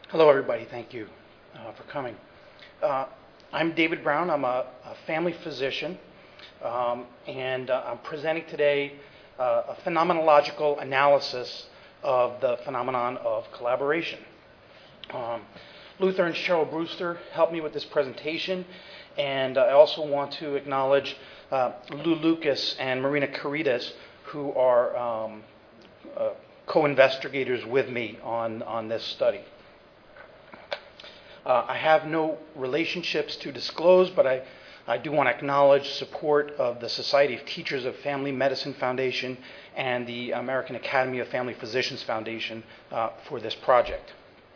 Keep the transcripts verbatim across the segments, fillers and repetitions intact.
Hello, everybody. Thank you uh, for coming. Uh, I'm David Brown. I'm a, a family physician, um, and uh, I'm presenting today uh, a phenomenological analysis of the phenomenon of collaboration. Um, Luther and Cheryl Brewster helped me with this presentation, and I also want to acknowledge uh, Lou Lucas and Marina Caritas, who are um, uh, co-investigators with me on, on this study. Uh, I have no relationships to disclose, but I, I do want to acknowledge support of the Society of Teachers of Family Medicine Foundation and the American Academy of Family Physicians Foundation uh, for this project.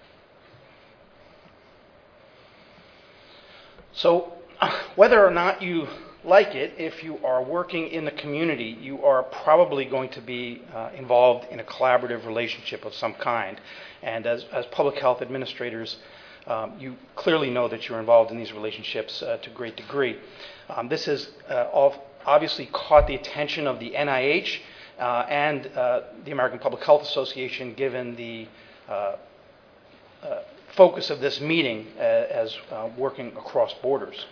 So, whether or not you like it, if you are working in the community, you are probably going to be uh, involved in a collaborative relationship of some kind. And as, as public health administrators, Um, you clearly know that you're involved in these relationships uh, to a great degree. Um, this has uh, all obviously caught the attention of the N I H uh, and uh, the American Public Health Association, given the uh, uh, focus of this meeting uh, as uh, working across borders.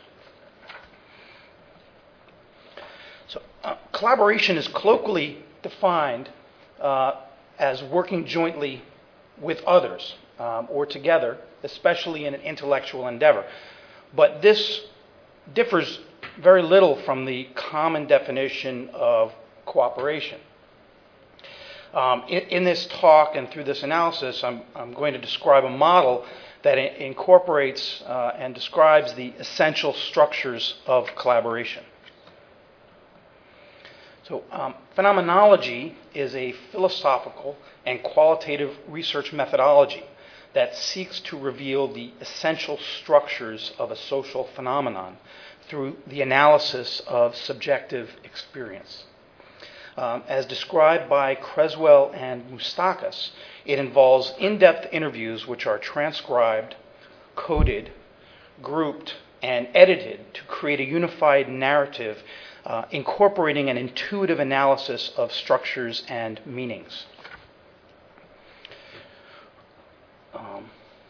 So, uh, collaboration is colloquially defined uh, as working jointly with others um, or together, especially in an intellectual endeavor. But this differs very little from the common definition of cooperation. Um, in, in this talk and through this analysis, I'm, I'm going to describe a model that i- incorporates uh, and describes the essential structures of collaboration. So, um, phenomenology is a philosophical and qualitative research methodology that seeks to reveal the essential structures of a social phenomenon through the analysis of subjective experience. Um, as described by Creswell and Moustakas, it involves in-depth interviews which are transcribed, coded, grouped, and edited to create a unified narrative uh, incorporating an intuitive analysis of structures and meanings. Um,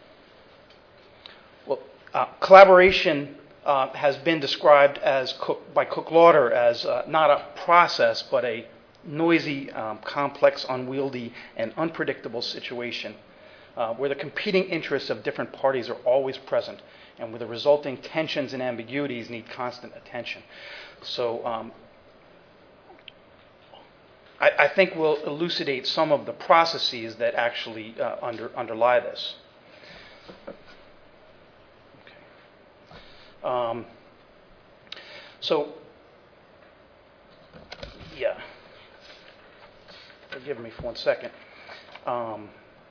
well, uh, collaboration uh, has been described as Cook, by Cook-Lauder as uh, not a process, but a noisy, um, complex, unwieldy, and unpredictable situation uh, where the competing interests of different parties are always present and where the resulting tensions and ambiguities need constant attention. So um, I, I think we'll elucidate some of the processes that actually uh, under, underlie this. Okay. Um, so, yeah. Forgive me for one second. Um,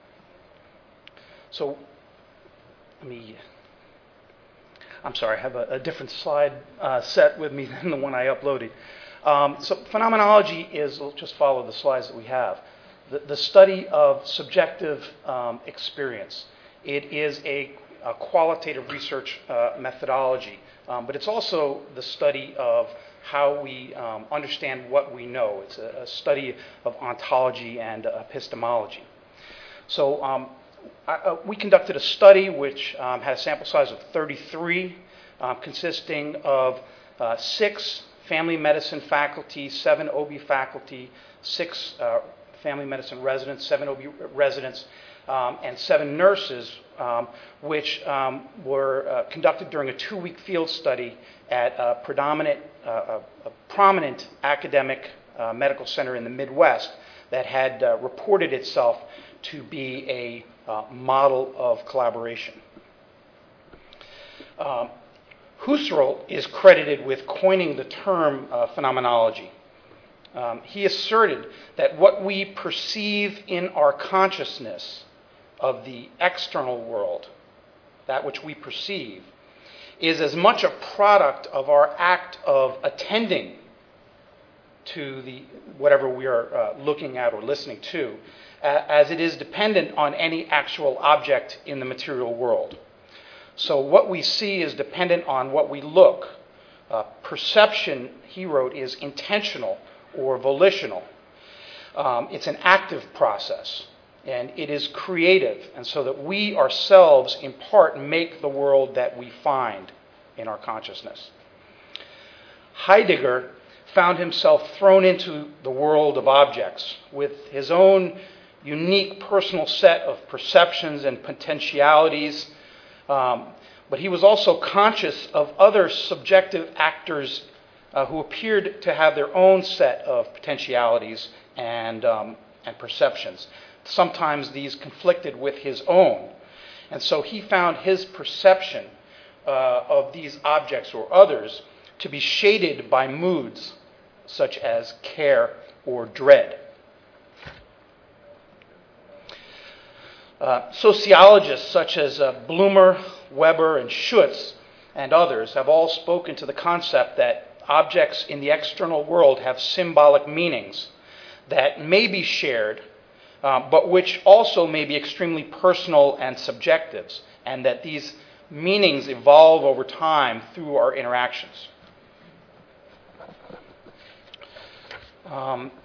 so, let me. I'm sorry, I have a, a different slide uh, set with me than the one I uploaded. Um, so phenomenology is, let's just follow the slides that we have, the, the study of subjective um, experience. It is a, a qualitative research uh, methodology, um, but it's also the study of how we um, understand what we know. It's a, a study of ontology and epistemology. So um, I, uh, we conducted a study which um, had a sample size of thirty-three, uh, consisting of uh, six family medicine faculty, seven O B faculty, six uh, family medicine residents, seven O B residents, um, and seven nurses, um, which um, were uh, conducted during a two-week field study at a predominant, uh, a, a prominent academic uh, medical center in the Midwest that had uh, reported itself to be a uh, model of collaboration. Um, Husserl is credited with coining the term uh, phenomenology. Um, he asserted that what we perceive in our consciousness of the external world, that which we perceive, is as much a product of our act of attending to the whatever we are uh, looking at or listening to, uh, as it is dependent on any actual object in the material world. So what we see is dependent on what we look. Uh, perception, he wrote, is intentional or volitional. Um, it's an active process. And it is creative, and so that we ourselves, in part, make the world that we find in our consciousness. Heidegger found himself thrown into the world of objects with his own unique personal set of perceptions and potentialities, um, but he was also conscious of other subjective actors uh, who appeared to have their own set of potentialities and, um, and perceptions. Sometimes these conflicted with his own. And so he found his perception uh, of these objects or others to be shaded by moods such as care or dread. Uh, sociologists such as uh, Bloomer, Weber, and Schutz, and others have all spoken to the concept that objects in the external world have symbolic meanings that may be shared, uh, but which also may be extremely personal and subjective, and that these meanings evolve over time through our interactions. Um,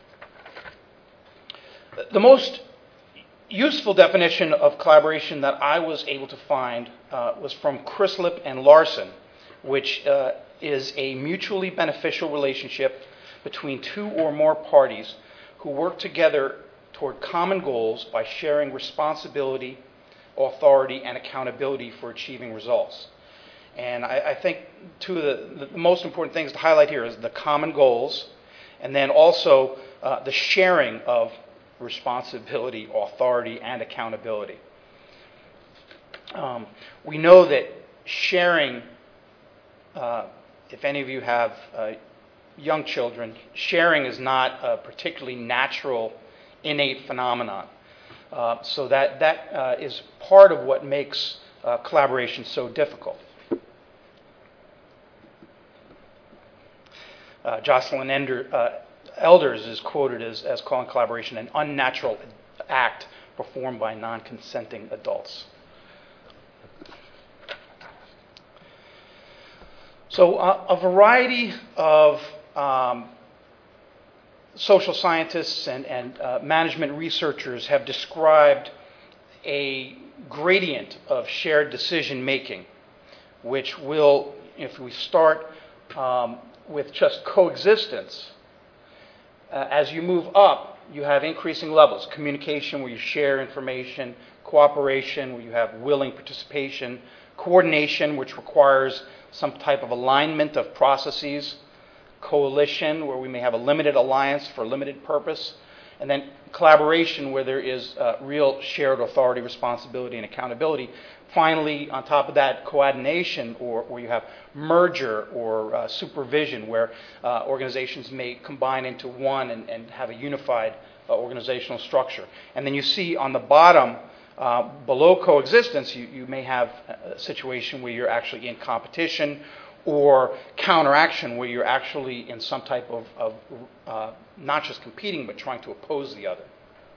the most useful definition of collaboration that I was able to find uh, was from Crislip and Larson, which uh, is a mutually beneficial relationship between two or more parties who work together toward common goals by sharing responsibility, authority, and accountability for achieving results. And I, I think two of the, the most important things to highlight here is the common goals, and then also uh, the sharing of responsibility, authority, and accountability. Um, we know that sharing, uh, if any of you have uh, young children, sharing is not a particularly natural, innate phenomenon. Uh, so that, that uh, is part of what makes uh, collaboration so difficult. Uh, Jocelyn Ender, uh, Elders is quoted as, as calling collaboration an unnatural act performed by non-consenting adults. So uh, a variety of um, social scientists and, and uh, management researchers have described a gradient of shared decision making, which will, if we start um, with just coexistence, uh, as you move up, you have increasing levels. Communication, where you share information; cooperation, where you have willing participation; coordination, which requires some type of alignment of processes; coalition, where we may have a limited alliance for a limited purpose; and then collaboration, where there is uh, real shared authority, responsibility, and accountability. Finally, on top of that, coordination, or where you have merger or uh, supervision, where uh, organizations may combine into one and, and have a unified uh, organizational structure. And then you see on the bottom, uh, below coexistence, you, you may have a situation where you're actually in competition, or counteraction, where you're actually in some type of, of uh, not just competing, but trying to oppose the other.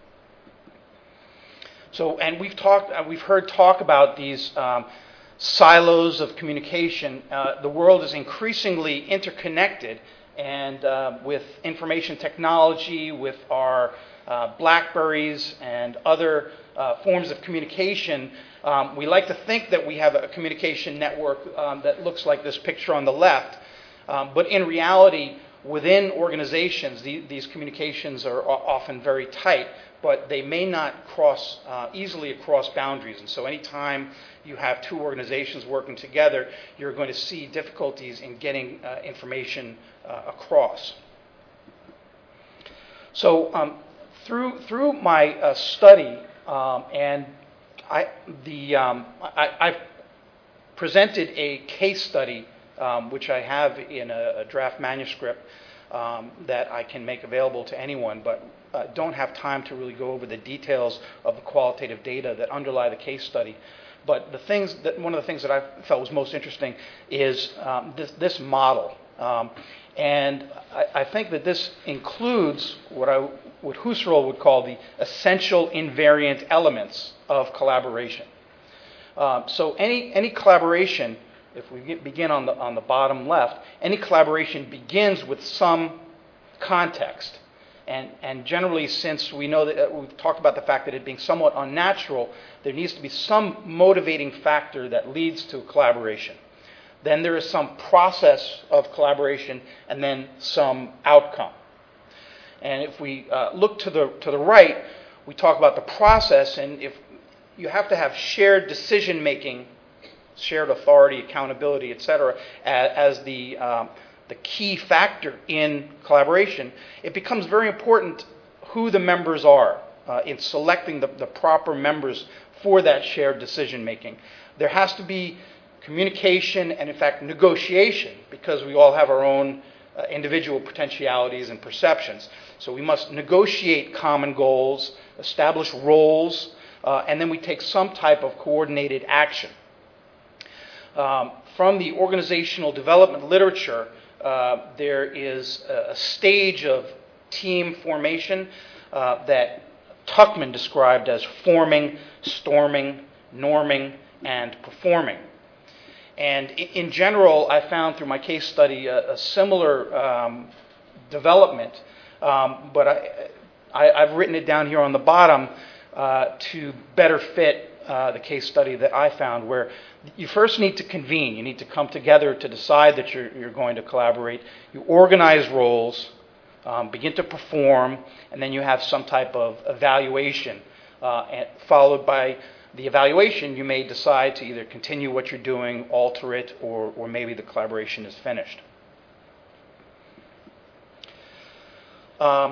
So, and we've talked, uh, we've heard talk about these um, silos of communication. Uh, the world is increasingly interconnected, and uh, with information technology, with our uh, Blackberries and other uh, forms of communication, um, we like to think that we have a communication network um, that looks like this picture on the left. Um, but in reality, within organizations, the, these communications are often very tight, but they may not cross uh, easily across boundaries. And so anytime you have two organizations working together, you're going to see difficulties in getting uh, information uh, across. So um, through through my uh, study, um, and I, the, um, I, I've presented a case study, um, which I have in a, a draft manuscript um, that I can make available to anyone, but Uh, don't have time to really go over the details of the qualitative data that underlie the case study. But the things that one of the things that I felt was most interesting is um, this, this model, um, and I, I think that this includes what I what Husserl would call the essential invariant elements of collaboration. Um, so any any collaboration, if we get, begin on the on the bottom left, any collaboration begins with some context. And, and generally, since we know that uh, we've talked about the fact that it being somewhat unnatural, there needs to be some motivating factor that leads to collaboration. Then there is some process of collaboration, and then some outcome. And if we uh, look to the to the right, we talk about the process, and if you have to have shared decision making, shared authority, accountability, et cetera, as, as the um, the key factor in collaboration, it becomes very important who the members are uh, in selecting the, the proper members for that shared decision making. There has to be communication and, in fact, negotiation, because we all have our own uh, individual potentialities and perceptions. So we must negotiate common goals, establish roles, uh, and then we take some type of coordinated action. Um, from the organizational development literature, uh, there is a, a stage of team formation uh, that Tuckman described as forming, storming, norming, and performing. And in general, I found through my case study a, a similar um, development, um, but I, I, I've written it down here on the bottom uh, to better fit uh, the case study that I found, where you first need to convene. You need to come together to decide that you're, you're going to collaborate. You organize roles, um, begin to perform, and then you have some type of evaluation, uh, and followed by the evaluation. You may decide to either continue what you're doing, alter it, or, or maybe the collaboration is finished. Um,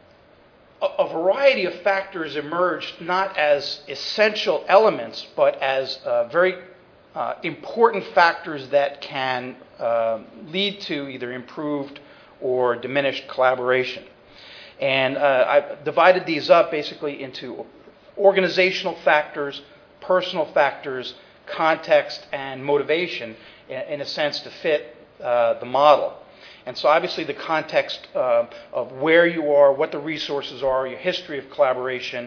a, a variety of factors emerged not as essential elements, but as uh, very uh, important factors that can uh, lead to either improved or diminished collaboration. And uh, I've divided these up basically into organizational factors, personal factors, context, and motivation, in a sense, to fit uh, the model. And so obviously the context uh, of where you are, what the resources are, your history of collaboration,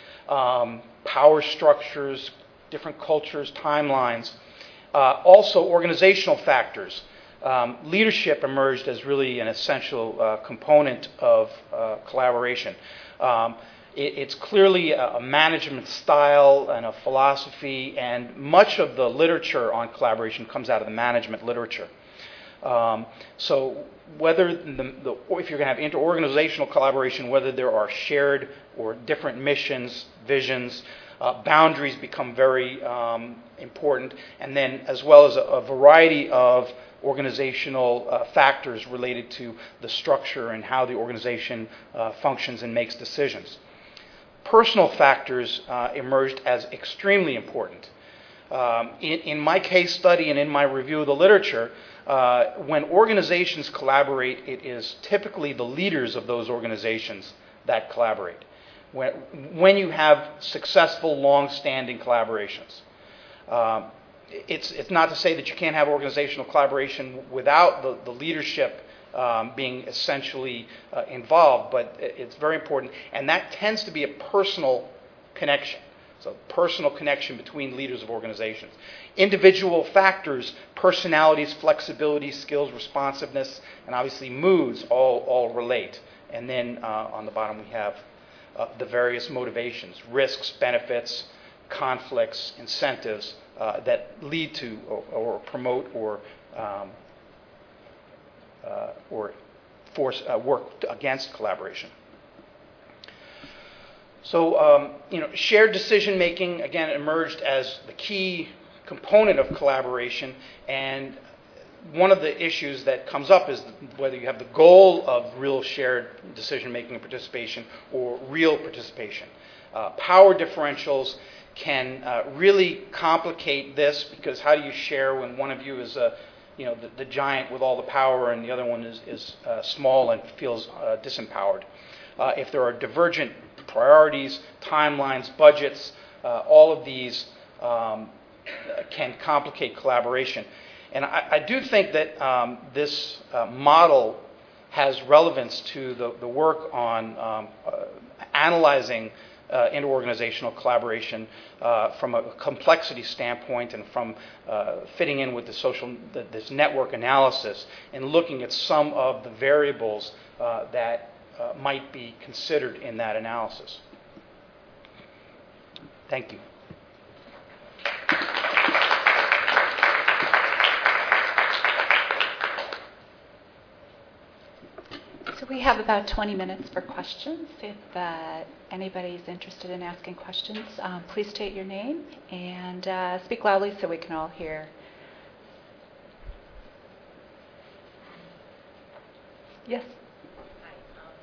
um, power structures, different cultures, timelines. Uh, also organizational factors. Um, leadership emerged as really an essential uh, component of uh, collaboration. Um, It's clearly a management style and a philosophy, and much of the literature on collaboration comes out of the management literature. Um, so whether the, the, if you're going to have interorganizational collaboration, whether there are shared or different missions, visions, uh, boundaries become very um, important, and then as well as a, a variety of organizational uh, factors related to the structure and how the organization uh, functions and makes decisions. Personal factors uh, emerged as extremely important. Um, in, in my case study and in my review of the literature, uh, when organizations collaborate, it is typically the leaders of those organizations that collaborate. When, when you have successful, long-standing collaborations. Um, it's, it's not to say that you can't have organizational collaboration without the, the leadership Um, being essentially uh, involved, but it's very important. And that tends to be a personal connection. So personal connection between leaders of organizations. Individual factors, personalities, flexibility, skills, responsiveness, and obviously moods all, all relate. And then uh, on the bottom we have uh, the various motivations, risks, benefits, conflicts, incentives uh, that lead to or, or promote or um, Uh, or force uh, work against collaboration. So, um, you know, shared decision making again emerged as the key component of collaboration, and one of the issues that comes up is whether you have the goal of real shared decision making and participation or real participation. Uh, power differentials can uh, really complicate this, because how do you share when one of you is a you know, the, the giant with all the power and the other one is, is uh, small and feels uh, disempowered. Uh, if there are divergent priorities, timelines, budgets, uh, all of these um, can complicate collaboration. And I, I do think that um, this uh, model has relevance to the, the work on um, uh, analyzing Uh, interorganizational collaboration uh, from a complexity standpoint and from uh, fitting in with the social, the, this network analysis and looking at some of the variables uh, that uh, might be considered in that analysis. Thank you. So we have about twenty minutes for questions. If uh, anybody's interested in asking questions, um, please state your name and uh, speak loudly so we can all hear. Yes? Hi. Um,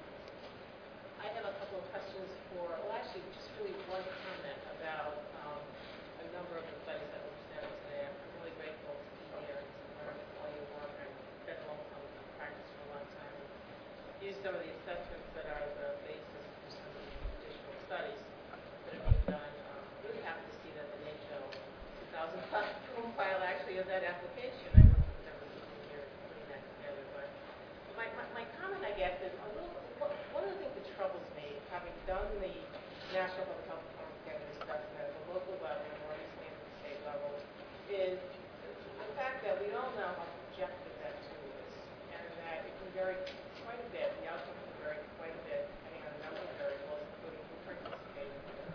I have a couple of questions for, well, actually, just really one comment about um, a number of the studies that were presented today. I'm really grateful to be here and to learn all your work. I've been in local public practice for a long time and used some of the assessments that are the basis for some of the additional studies that are being done. Um, really happy to see that the N H L two thousand profile actually is that application. I worked with them in here putting that together, but My, my, my comment, I guess, is a little, one of the things that troubles me, having done the National Public Health Department assessment at the local level and more recently at the state level, is the fact that we all know how subjective that tool is, and that it can vary quite a bit. The outcome can vary quite a bit depending on a number of variables, including who participated.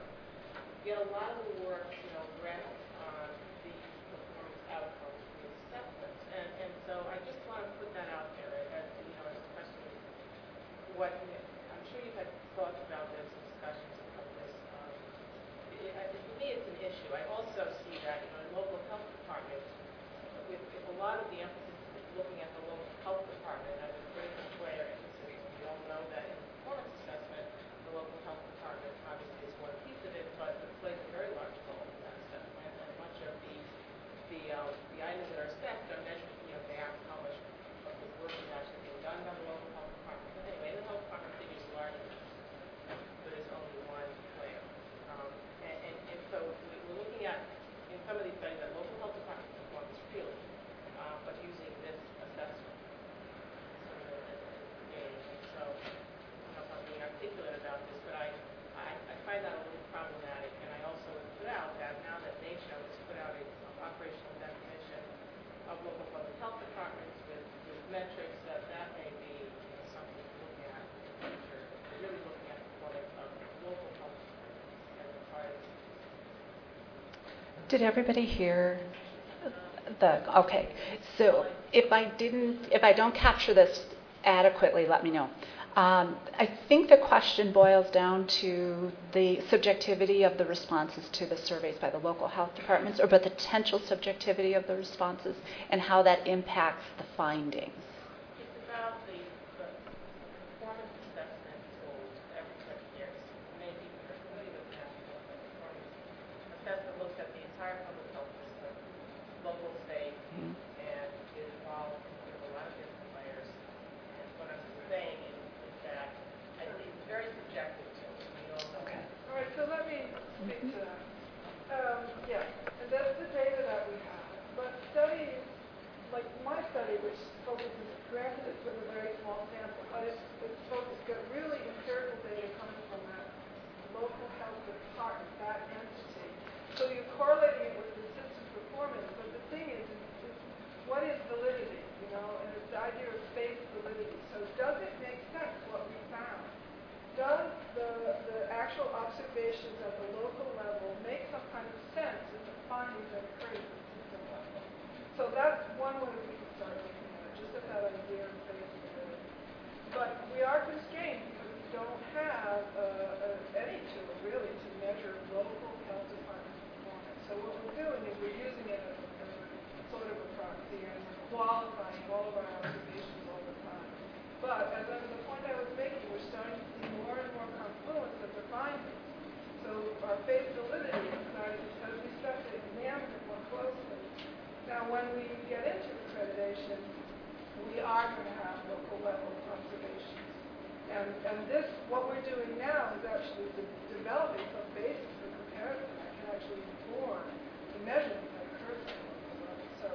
Yet a lot of the work, you know, rests on the performance outcomes, the assessments, and and so I just want to put that out there as you know, as a question. What I'm sure you've had thoughts about this, and discussions about this. Um, it, it, for me, it's an issue. I also see that you know, in local health departments, with, with a lot of the emphasis is looking at the local health department as a critical player in the city. We all know that in performance assessment, the local health department obviously is one piece of it, but it plays a very large role in that assessment. And much of the the um, the items that are assessed are measured, you know, back how much of the work is actually being done by the local health department. But anyway, the health department figures larger, but it's only one player. Um, and, and, and so we're looking at, in some of these studies, that local health department performance really, uh, but using this assessment sort of as, as the gauge. And so I don't know if I'm being articulate about this, but I, I, I find that a little problematic. And I also put out that now that N H L has put out a operational definition of local public health departments with, with metrics, that that may be you know, something to look at in the future, really looking at the performance of local health departments as a part of this. Did everybody hear the, okay. So if I didn't, if I don't capture this adequately, let me know. Um, I think the question boils down to the subjectivity of the responses to the surveys by the local health departments, or the potential subjectivity of the responses, and how that impacts the findings. It's about the, the performance assessment tools every six years. Many people are familiar with national performance assessment. Looks at the entire public health system, local, state, mm-hmm. and is involved with a lot of different players. And what I'm saying is that I think it's very subjective to it. We all know. Okay. All right, so let me speak to that. Um, yes, and that's the data that we have. But studies, like my study, which focuses, granted it's with a very small sample, but it's, it's focused, got really empirical data coming from that local health department, that entity. So you're correlating it with the system performance, but the thing is, is, is what is validity, you know, and it's the idea of space validity. So does it make sense what we found? Does the, the actual observations at the local level make some kind of sense in the findings that occur at the system level? So that's one way we can start looking at it, just at that idea of space validity. But we are constrained because we don't have uh, uh, any tool really to measure local health department performance. So what we're doing is we're using it as a, as a sort of a proxy, and we're qualifying all of our observations all the time. But as I, the point I was making, we're starting to see more and more confluence of the findings. So our face validity is starting, because we start to examine it more closely. Now, when we get into accreditation, we are going to have local level observations. And, and this, what we're doing now is actually de developing some basis for comparison that can actually inform the measurement that occurs at the local level. So,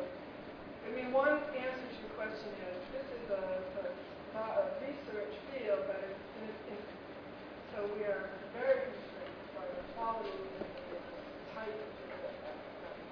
I mean, one answer to your question is, this is a, a, not a research field, but it's in its infancy. So we are very constrained by the quality and the type of data that we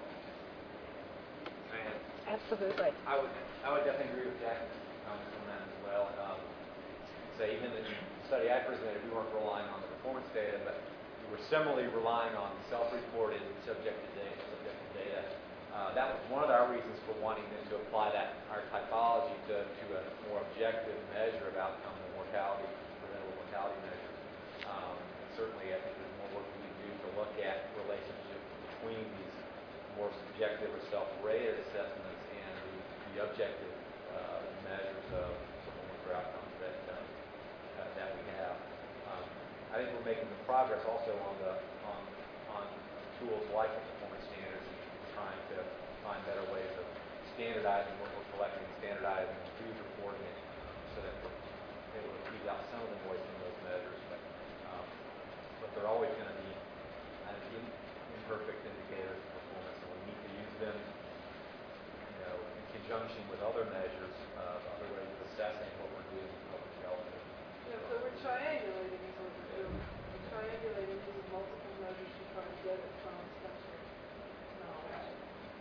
have. Absolutely. I would, I would definitely agree with Jack's comments on that as well. Um, so even the study I presented, we weren't relying on the performance data, but we were similarly relying on self-reported subjective data. Subjective data. Uh, that was one of our reasons for wanting them to apply that our typology to, to a more objective measure of outcome and mortality, preventable mortality measure. Um, and certainly, I think there's more work we need to do to look at relationship between these more subjective or self-rated assessments and the, the objective uh, measures of performance or outcomes that uh, uh, that we have. Um, I think we're making the progress also on the on on tools like the performance standards, and trying to find better ways of standardizing what we're collecting, standardizing who's reporting it, so that we're able to tease out some of the noise in those measures. But um, but they're always going to be uh, imperfect indicators of performance, and we need to use them, you know, in conjunction with other measures, uh, other ways of assessing what we're doing in public health. Yeah, so we're triangulating is what we're doing. We're triangulating using multiple measures to try and get it from central knowledge.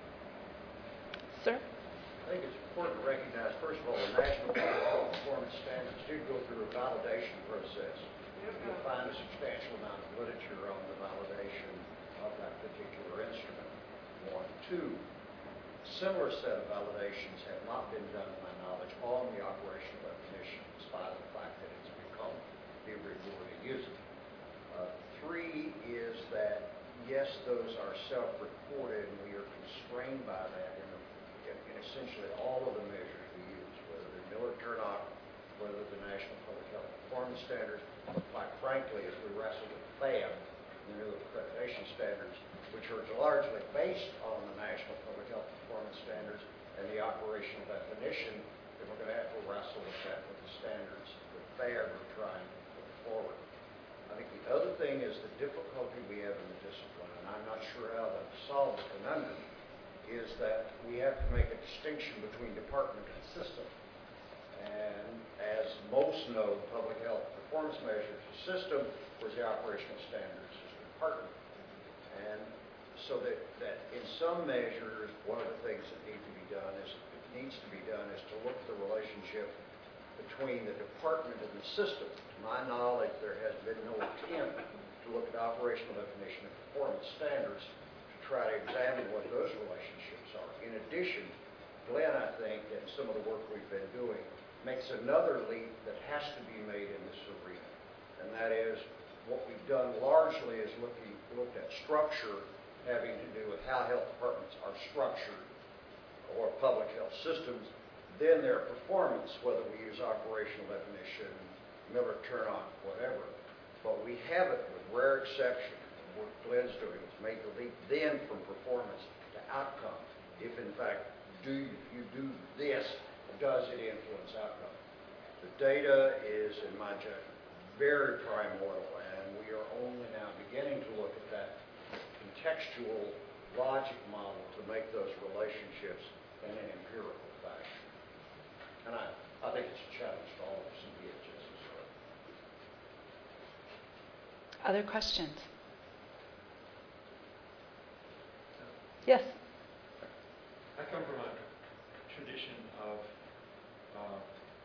Sir? I think it's important to recognize, first of all, the National Public Health Performance Standards do go through a validation process. You'll find a substantial amount of literature on the validation of that particular instrument. One. Two, similar set of validations have not been done, to my knowledge, on the operational definition, despite the fact that it's become the reward to use it. Uh, three is that, yes, those are self-reported, and we are constrained by that in, in, in essentially all of the measures we use, whether they're Miller-Turnock, whether the National Public Health Performance Standards, or quite frankly, as we wrestle with F A M, the new accreditation standards, which are largely based on the National Public Health Performance Standards and the operational definition, that we're going to have to wrestle with that with the standards that F A R are trying to put forward. I think the other thing is the difficulty we have in the discipline, and I'm not sure how to solve the conundrum, is that we have to make a distinction between department and system. And as most know, public health performance measures the system, whereas the operational standards is the department. And so that, that in some measures, one of the things that need to be done is, it needs to be done is to look at the relationship between the department and the system. To my knowledge, there has been no attempt to look at operational definition and performance standards to try to examine what those relationships are. In addition, Glenn, I think, and some of the work we've been doing, makes another leap that has to be made in this arena. And that is, what we've done largely is looking, looked at structure having to do with how health departments are structured or public health systems, then their performance, whether we use operational definition, Miller-Turnock, whatever. But we haven't, with rare exception, what Glenn's doing is make the leap then from performance to outcome. If in fact, do you, you do this, does it influence outcome? The data is, in my judgment, very primordial, and we are only now beginning to look at that contextual logic model to make those relationships in an empirical fashion. And I, I think it's a challenge to all of us in D H S as well. Other questions? Yes? I come from a tradition of uh,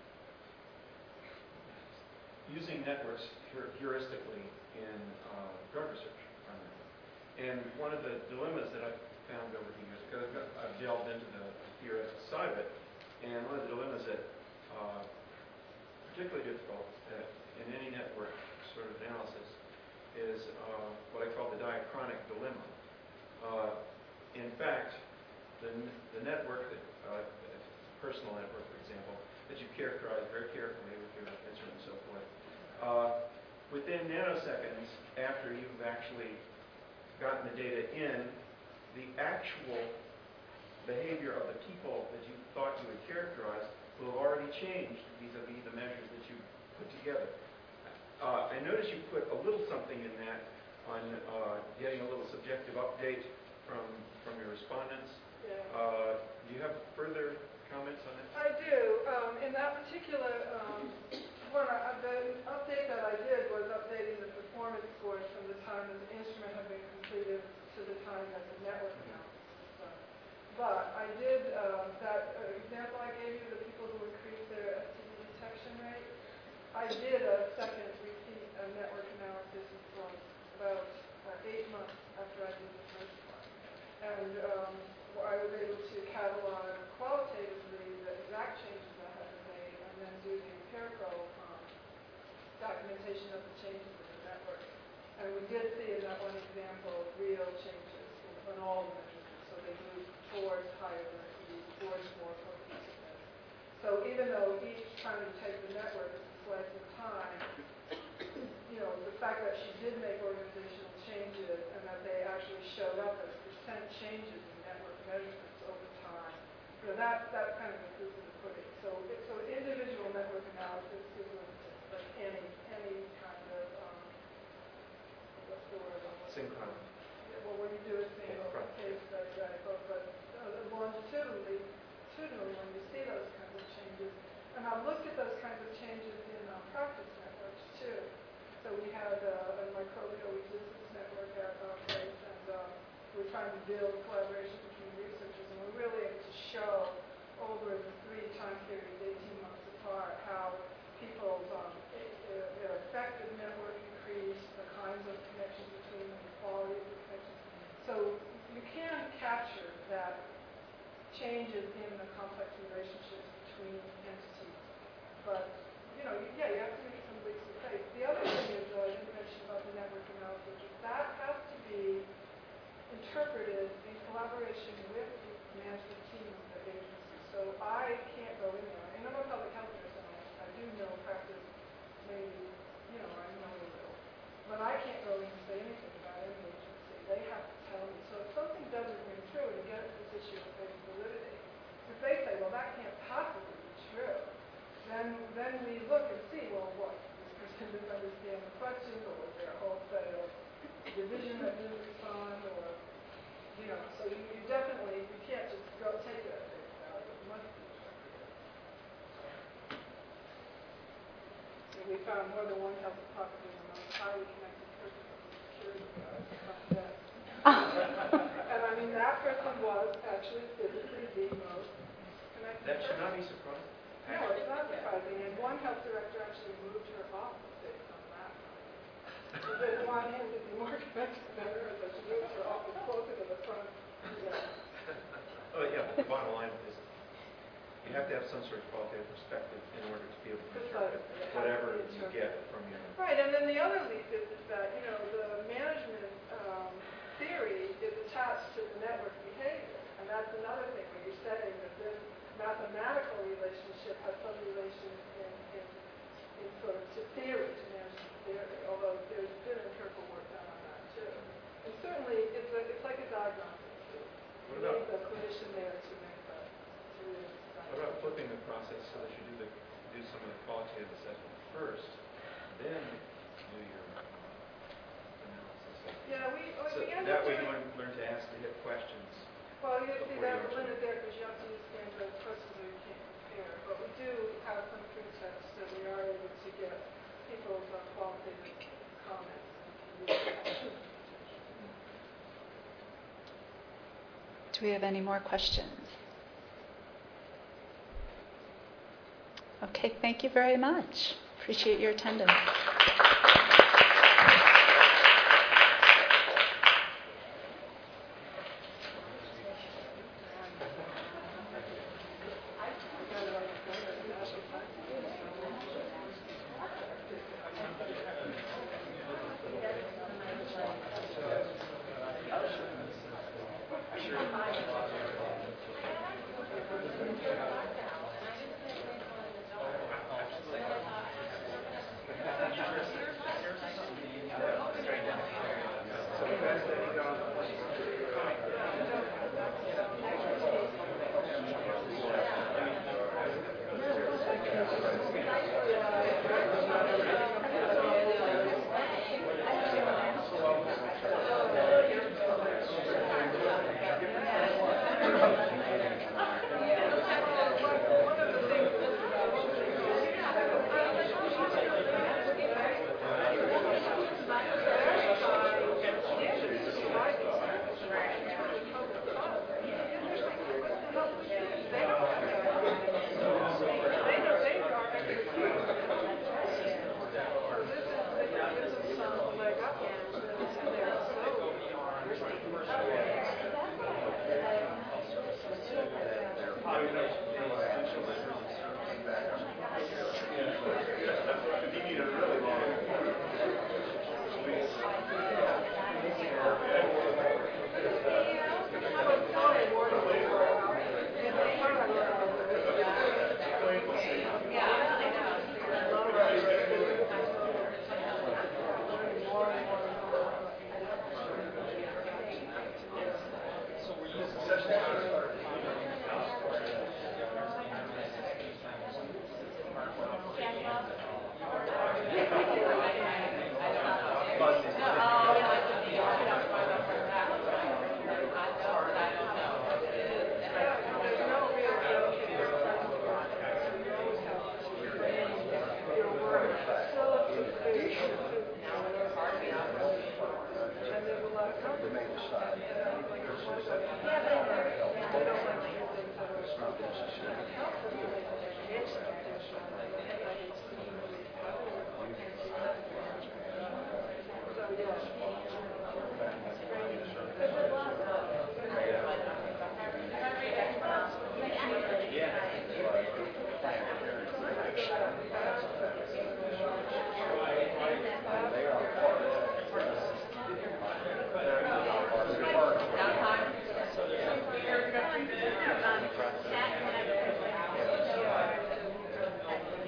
using networks heuristically in uh, drug research, primarily. And one of the dilemmas that I've found over the years, because I've delved into the theoretical side of it, and one of the dilemmas that uh, particularly difficult uh, in any network sort of analysis is uh, what I call the diachronic dilemma. Uh, in fact, the, the network that uh, personal network, for example, that you characterize very carefully with your instrument and so forth. Uh, within nanoseconds, after you've actually gotten the data in, the actual behavior of the people that you thought you would characterize will have already changed vis-a-vis the measures that you put together. Uh, I notice you put a little something in that on uh, getting a little subjective update from, from your respondents. Yeah. Uh, do you have further comments on it? I do. Um, in that particular um, one, I, the update that I did was updating the performance scores from the time that the instrument had been completed to the time that the network analysis was done. But I did, um, that uh, example I gave you, the people who increased their S T D detection rate, I did a second that, that's kind of the proof of the pudding. So, it, so individual network analysis is limited, like any, any kind of, um, what's the word? Synchron. Yeah, well, when you do a single Right. case study, right, but, but uh, longitudinally, longitudinally, when you see those kinds of changes, and I've looked at those kinds of changes in um, practice networks too. So we had uh, a microbial resistance network at our place, and uh, we're trying to build collaboration between researchers, and we're really able to show over the three time periods, eighteen months apart, how people's um, their, their effective network increased, the kinds of connections between them, the quality of the connections. So you can capture that changes in the complex relationships between entities. But, you know, yeah, you have to make some leaps of faith. The other thing is, uh, you mentioned about the network analysis, is that has to be interpreted in collaboration with the management team of the agency. So I can't go in there. And I'm a public health nurse, and I, I do know practice, maybe, you know, I know a little. But I can't go in and say anything about any agency. They have to tell me. So if something doesn't ring true and you get to this issue of faith validity, if they say, well, that can't possibly be true, then then we look and see, well, what? This person didn't understand the question, or was there a wholesale division that didn't respond, or, you know, so you, you definitely, you can't just go take it at face value. It must be interpreted. And we found more than one health department in the most highly connected person with security guards to find that. And I mean, that person was actually physically the most connected That should person. not be surprising. No, it's not surprising. And one health director actually moved her office based on that. She didn't want him to be more connected than her, so she moved her office closer to the front. Yeah. Oh, yeah, the bottom line is you have to have some sort of qualitative perspective in order to be able to interpret whatever you get from your... Right, and then the other leap is, is that, you know, the management um, theory is attached to the network behavior. And that's another thing where you're saying that this mathematical relationship has some relation in, in, in sort of to theory, to management theory, although there's been empirical work done on that too. And certainly it's, a, it's like a diagnostic tool. You What about, need the clinician there to make the, to really decide. what about flipping the process so that you do, the, do some of the qualitative assessment first, then do your analysis? Yeah, we, we So began that to way do you learn, learn to ask the hit questions. Well, you see, before that's you a limit there because you have to use standardized questions or you can't compare. But we do have some pretests that we are able to get people's uh, qualitative comments. Do we have any more questions? Okay, thank you very much. Appreciate your attendance.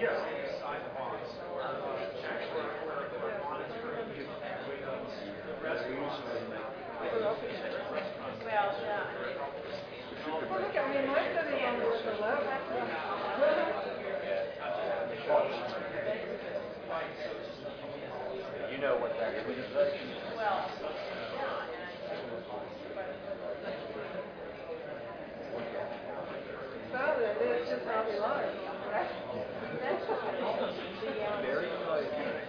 Well, yeah. Well, look, I mean, my study's only with eleven. You know what that is. Well, Well, it is just how we are. Very close.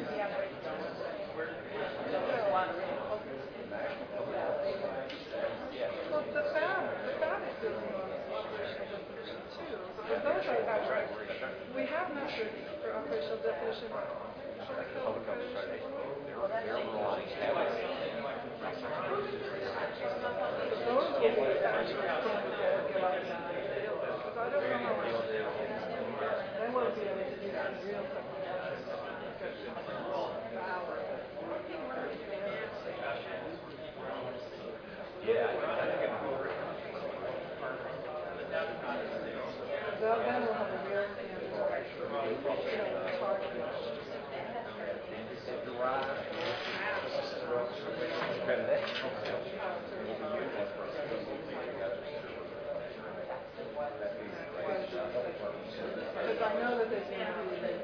Well, the fab, the fab is building on operational definition too, but those are actually, we have measures for operational definition. Should we call it accreditation? But those will be actually standard that will give us an idea, because I don't know how much they won't be able to do that in real technology. Yeah, I think it's Well, then we'll have a real standard, you know, target. Because I know that there's going to be tend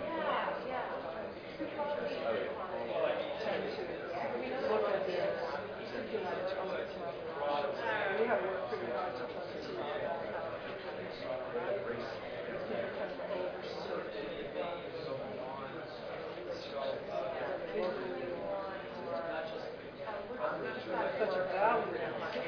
to look at their particular intelligence level. We have worked pretty hard to try to people kind of oversee such a value.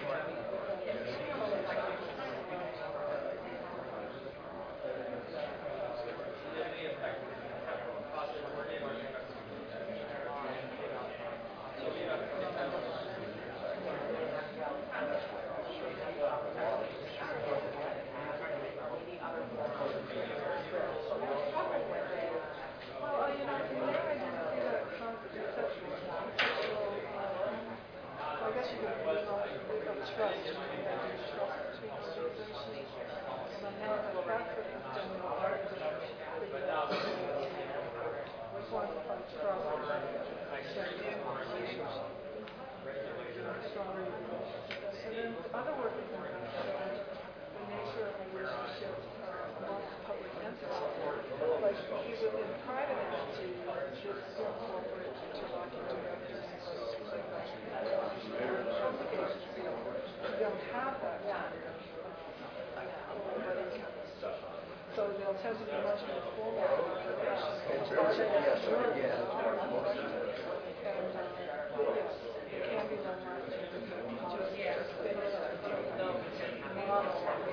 Well, you know, in there I didn't see that conceptual, conceptual, uh, I guess you could use all use of trust, you know, there's trust between organizations. And I know that that's what this general art is figured out. We quantify trust and strengthen relationships. You know, stronger relationships. And then other work is in the nature of relationships uh, amongst public entities. Like within private entities, this corporate interlocking directors and things like that. In the public agency, you don't have that kind of everybody can. So they'll tend to be much more formal about relations. Yes, sir. Yeah. And uh, yes, it can be done right. Just, just based on the model.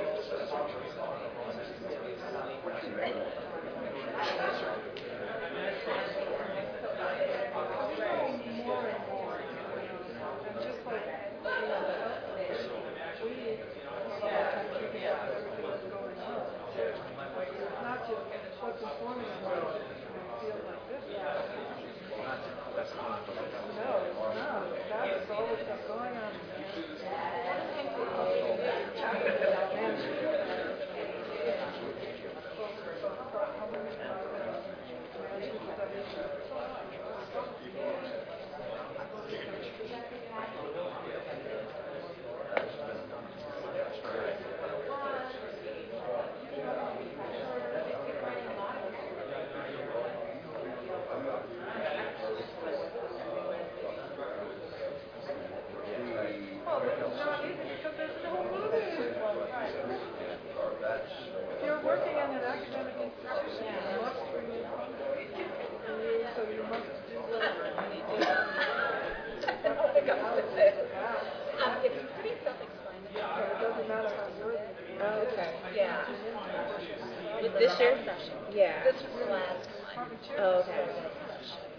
More and more, and just like, you know, the health commission, we, a lot of times we can look at everything that's going on. It's not just what's informing us in a field like this. No, it's not. That is all that's been going on. Well, it's not easy because there's no money. If you're working in an academic institution, you must bring in funding. And you, so you must do whatever you need to do. I think I'm with it. Um, it's pretty self-explanatory. So it doesn't matter how good you are. Okay. Yeah. With this year's session? Yeah. This was the last one. Oh, okay.